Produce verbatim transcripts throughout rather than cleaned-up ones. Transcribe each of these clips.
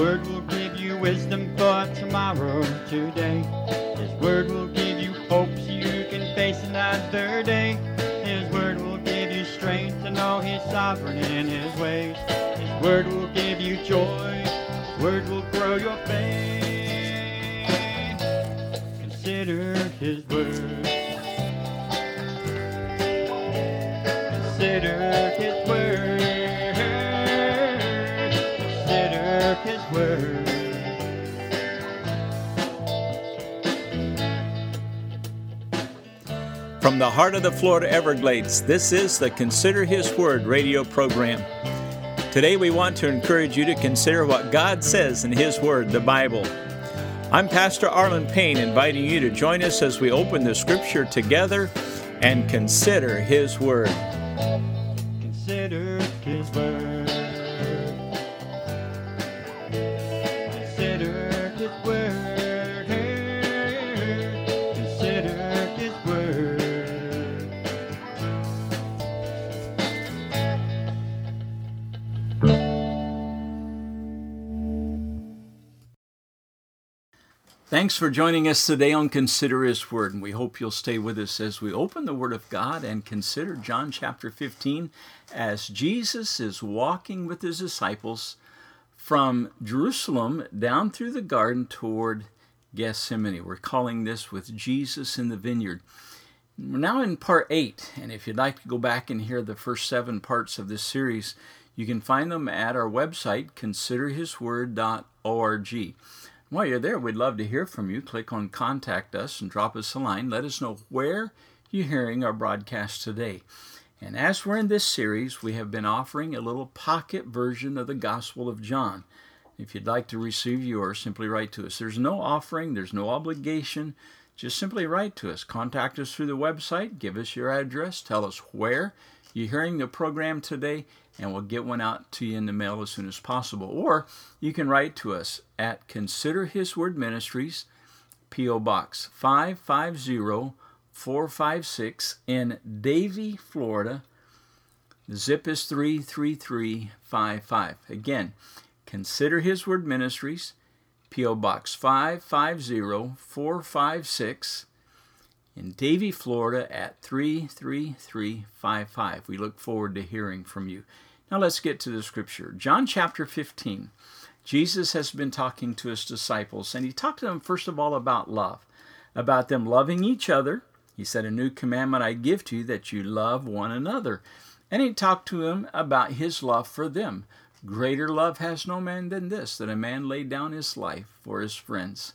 Word will give you wisdom for tomorrow, today. His Word will give you hope so you can face another day. His Word will give you strength to know He's sovereign in His ways. His Word will give you joy. His Word will grow your faith. Consider His Word. Consider His Word. Consider His Word. From the heart of the Florida Everglades, this is the Consider His Word radio program. Today we want to encourage you to consider what God says in His Word, the Bible. I'm Pastor Arlen Payne, inviting you to join us as we open the Scripture together and consider His Word. Consider His Word. Consider His Word. Consider His Word. Thanks for joining us today on Consider His Word, and we hope you'll stay with us as we open the Word of God and consider John chapter fifteen as Jesus is walking with His disciples from Jerusalem down through the garden toward Gethsemane. We're calling this With Jesus in the Vineyard. We're now in part eight, and if you'd like to go back and hear the first seven parts of this series, you can find them at our website, consider his word dot org. While you're there, we'd love to hear from you. Click on Contact Us and drop us a line. Let us know where you're hearing our broadcast today. And as we're in this series, we have been offering a little pocket version of the Gospel of John. If you'd like to receive yours, simply write to us. There's no offering, there's no obligation. Just simply write to us. Contact us through the website. Give us your address. Tell us where you're hearing the program today, and we'll get one out to you in the mail as soon as possible. Or you can write to us at Consider His Word Ministries, P O. Box five five zero four five six in Davie, Florida. The zip is three three three five five. Again, Consider His Word Ministries, P O. Box five five zero four five six in Davie, Florida at three three three five five. We look forward to hearing from you. Now let's get to the Scripture. John chapter fifteen. Jesus has been talking to His disciples, and He talked to them first of all about love, about them loving each other. He said, "A new commandment I give to you, that you love one another." And He talked to them about His love for them. Greater love has no man than this, that a man lay down his life for his friends.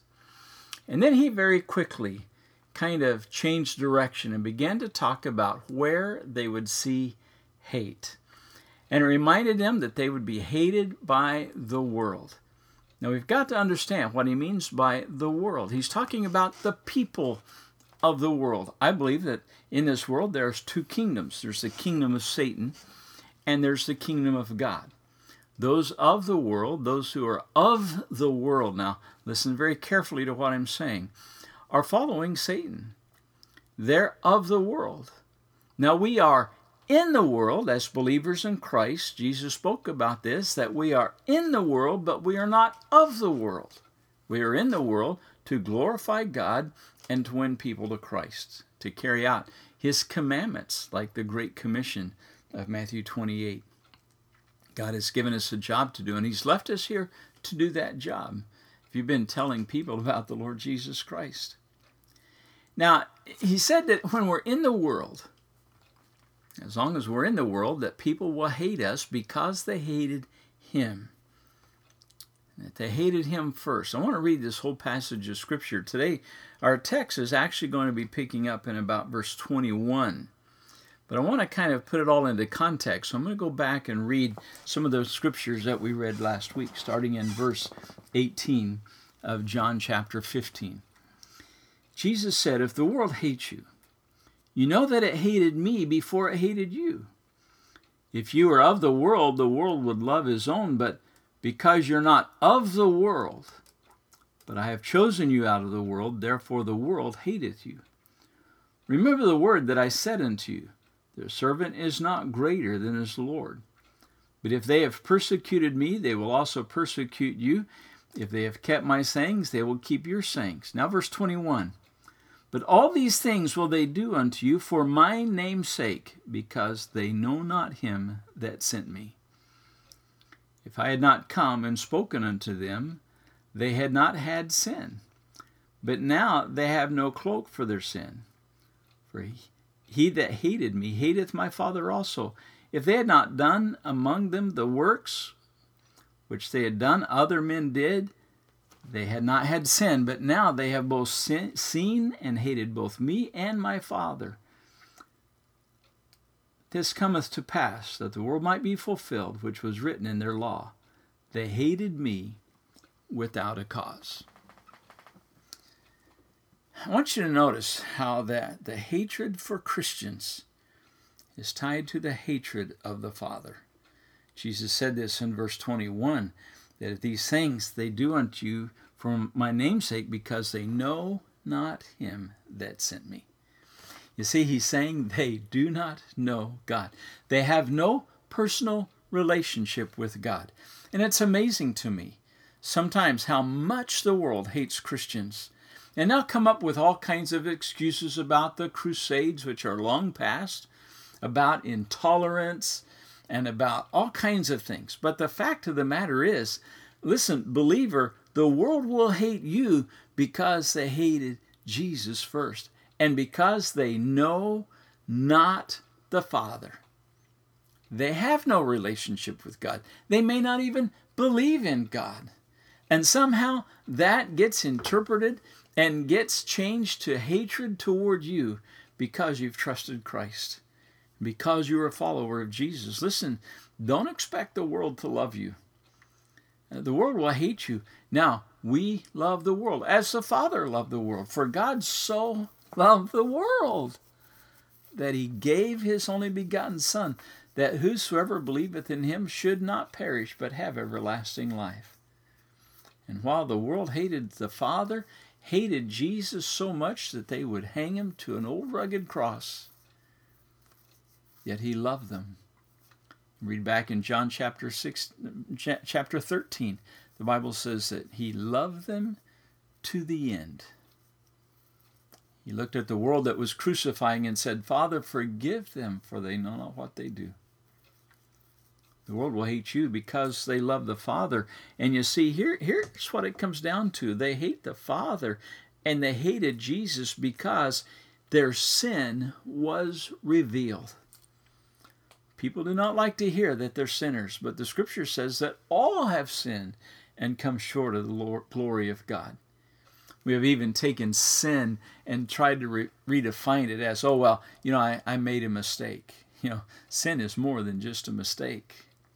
And then He very quickly kind of changed direction and began to talk about where they would see hate. And it reminded them that they would be hated by the world. Now we've got to understand what He means by the world. He's talking about the people of the world. I believe that in this world there's two kingdoms. There's the kingdom of Satan and there's the kingdom of God. Those of the world, those who are of the world, now listen very carefully to what I'm saying, are following Satan. They're of the world. Now we are in the world as believers in Christ. Jesus spoke about this, that we are in the world, but we are not of the world. We are in the world to glorify God and to win people to Christ, to carry out His commandments, like the Great Commission of Matthew twenty-eight. God has given us a job to do, and He's left us here to do that job. If you've been telling people about the Lord Jesus Christ. Now, He said that when we're in the world, as long as we're in the world, that people will hate us because they hated Him. That they hated Him first. I want to read this whole passage of Scripture. Today, our text is actually going to be picking up in about verse twenty-one. But I want to kind of put it all into context. So I'm going to go back and read some of those Scriptures that we read last week, starting in verse eighteen of John chapter fifteen. Jesus said, "If the world hates you, you know that it hated me before it hated you. If you were of the world, the world would love his own, but because you're not of the world, but I have chosen you out of the world, therefore the world hateth you. Remember the word that I said unto you, the servant is not greater than his Lord. But if they have persecuted me, they will also persecute you. If they have kept my sayings, they will keep your sayings. Now verse twenty-one. But all these things will they do unto you for my name's sake, because they know not him that sent me. If I had not come and spoken unto them, they had not had sin. But now they have no cloak for their sin. For he, he that hated me hateth my Father also. If they had not done among them the works which they had done, other men did, they had not had sin. But now they have both sin, seen and hated both me and my Father. This cometh to pass, that the world might be fulfilled, which was written in their law. They hated me without a cause. I want you to notice how that the hatred for Christians is tied to the hatred of the Father. Jesus said this in verse twenty-one, that these things they do unto you for my name's sake, because they know not him that sent me. You see, he's saying they do not know God. They have no personal relationship with God. And it's amazing to me sometimes how much the world hates Christians. And they'll come up with all kinds of excuses about the Crusades, which are long past, about intolerance, and about all kinds of things. But the fact of the matter is, listen, believer, the world will hate you because they hated Jesus first, and because they know not the Father. They have no relationship with God. They may not even believe in God. And somehow that gets interpreted and gets changed to hatred toward you because you've trusted Christ, because you're a follower of Jesus. Listen, don't expect the world to love you. The world will hate you. Now, we love the world as the Father loved the world. For God so loved the world that he gave his only begotten Son, that whosoever believeth in him should not perish, but have everlasting life. And while the world hated the Father, hated Jesus so much that they would hang him to an old rugged cross, yet he loved them. Read back in John chapter six, chapter thirteen. The Bible says that he loved them to the end. He looked at the world that was crucifying and said, Father, forgive them, for they know not what they do. The world will hate you because they love the Father. And you see, here, here's what it comes down to. They hate the Father, and they hated Jesus because their sin was revealed. People do not like to hear that they're sinners, but the Scripture says that all have sinned and come short of the Lord, glory of God. We have even taken sin and tried to re- redefine it as, oh, well, you know, I, I made a mistake. You know, sin is more than just a mistake.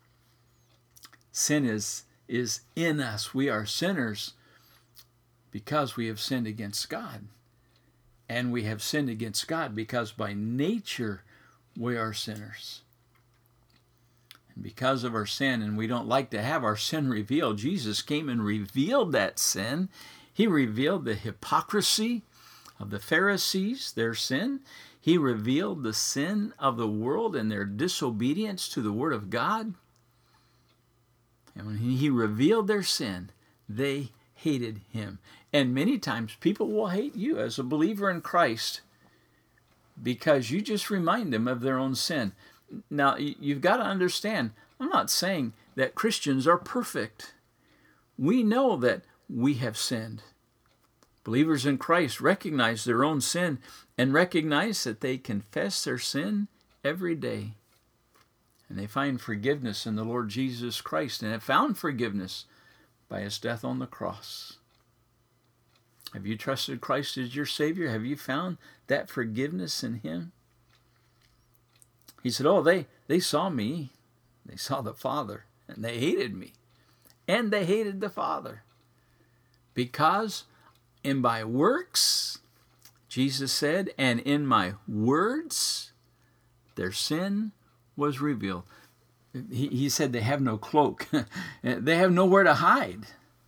Sin is, is in us. We are sinners because we have sinned against God. And we have sinned against God because by nature we are sinners. And because of our sin, and we don't like to have our sin revealed, Jesus came and revealed that sin. He revealed the hypocrisy of the Pharisees, their sin. He revealed the sin of the world and their disobedience to the Word of God. And when he revealed their sin, they hated him. And many times people will hate you as a believer in Christ because you just remind them of their own sin. Now, you've got to understand, I'm not saying that Christians are perfect. We know that we have sinned. Believers in Christ recognize their own sin and recognize that they confess their sin every day. And they find forgiveness in the Lord Jesus Christ and have found forgiveness by his death on the cross. Have you trusted Christ as your Savior? Have you found that forgiveness in him? He said, oh, they, they saw me. They saw the Father, and they hated me. And they hated the Father. Because in my works, Jesus said, and in my words, their sin was revealed. He, he said they have no cloak. They have nowhere to hide.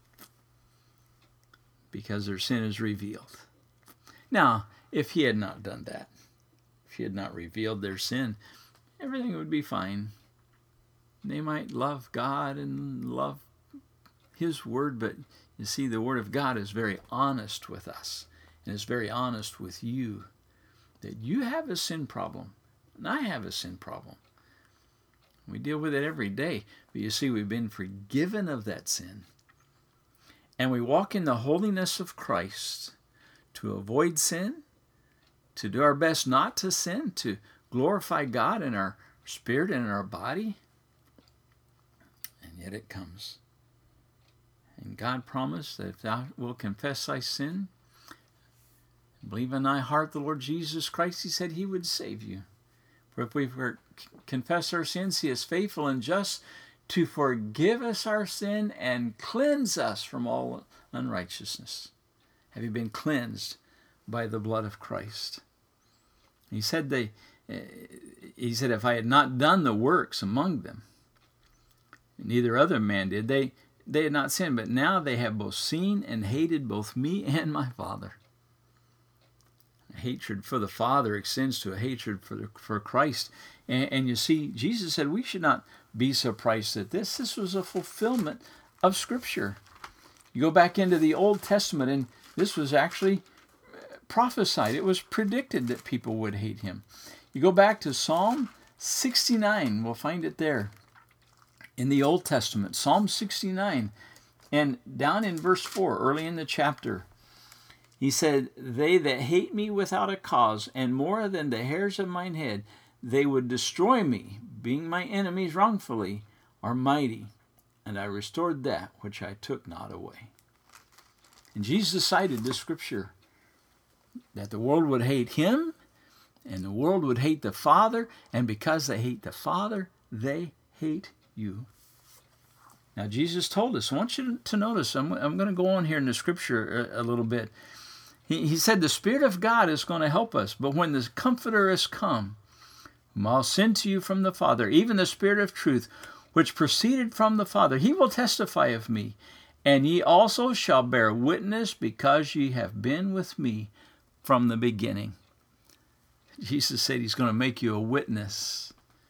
Because their sin is revealed. Now, if he had not done that, if he had not revealed their sin, everything would be fine. They might love God and love His Word, but you see, the Word of God is very honest with us, and is very honest with you, that you have a sin problem, and I have a sin problem. We deal with it every day, but you see, we've been forgiven of that sin, and we walk in the holiness of Christ to avoid sin, to do our best not to sin, to glorify God in our spirit and in our body. And yet it comes. And God promised that if thou wilt confess thy sin, believe in thy heart the Lord Jesus Christ, He said He would save you. For if we confess our sins, He is faithful and just to forgive us our sin and cleanse us from all unrighteousness. Have you been cleansed by the blood of Christ? He said they, he said, if I had not done the works among them, neither other man did, they, they had not sinned, but now they have both seen and hated both me and my Father. A hatred for the Father extends to a hatred for the, for Christ. And, and you see, Jesus said we should not be surprised at this. This was a fulfillment of Scripture. You go back into the Old Testament, and this was actually prophesied. It was predicted that people would hate Him. You go back to Psalm sixty-nine. We'll find it there in the Old Testament. Psalm sixty-nine. And down in verse four, early in the chapter, he said, they that hate me without a cause, and more than the hairs of mine head, they would destroy me, being my enemies wrongfully, are mighty. And I restored that which I took not away. And Jesus cited this scripture, that the world would hate Him, and the world would hate the Father, and because they hate the Father, they hate you. Now, Jesus told us, I want you to notice, I'm, I'm going to go on here in the scripture a, a little bit. He, he said, the Spirit of God is going to help us, but when the Comforter is come, whom I'll send to you from the Father, even the Spirit of truth, which proceeded from the Father, He will testify of me. And ye also shall bear witness, because ye have been with me from the beginning. Jesus said He's going to make you a witness.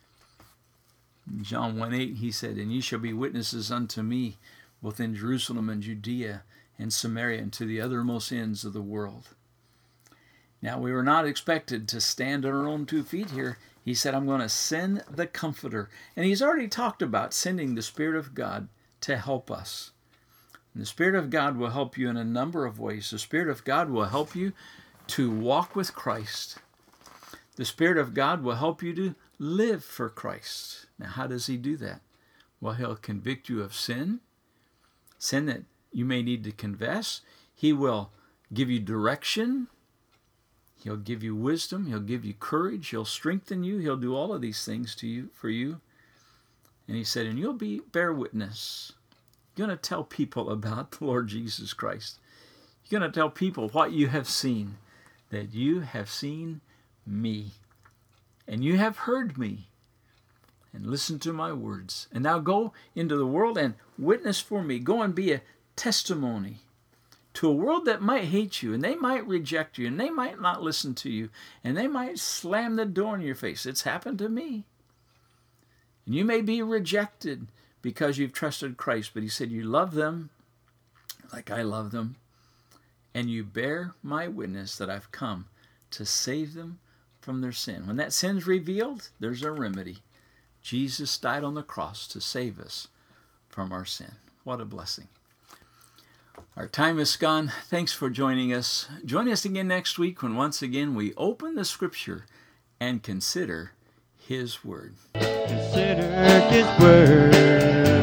In John one eight, He said, and ye shall be witnesses unto me, both in Jerusalem and Judea and Samaria, and to the uttermost ends of the world. Now, we were not expected to stand on our own two feet here. He said, I'm going to send the Comforter. And He's already talked about sending the Spirit of God to help us. And the Spirit of God will help you in a number of ways. The Spirit of God will help you to walk with Christ. The Spirit of God will help you to live for Christ. Now, how does He do that? Well, He'll convict you of sin, sin that you may need to confess. He will give you direction. He'll give you wisdom. He'll give you courage. He'll strengthen you. He'll do all of these things to you, for you. And He said, and you'll be bear witness. You're going to tell people about the Lord Jesus Christ. You're going to tell people what you have seen, that you have seen me, and you have heard me, and listened to my words. And now go into the world and witness for me. Go and be a testimony to a world that might hate you, and they might reject you, and they might not listen to you, and they might slam the door in your face. It's happened to me. And you may be rejected because you've trusted Christ, but He said you love them like I love them, and you bear my witness that I've come to save them from their sin. When that sin's revealed, there's a remedy. Jesus died on the cross to save us from our sin. What a blessing. Our time is gone. Thanks for joining us. Join us again next week when once again we open the Scripture and consider His Word. Consider His Word.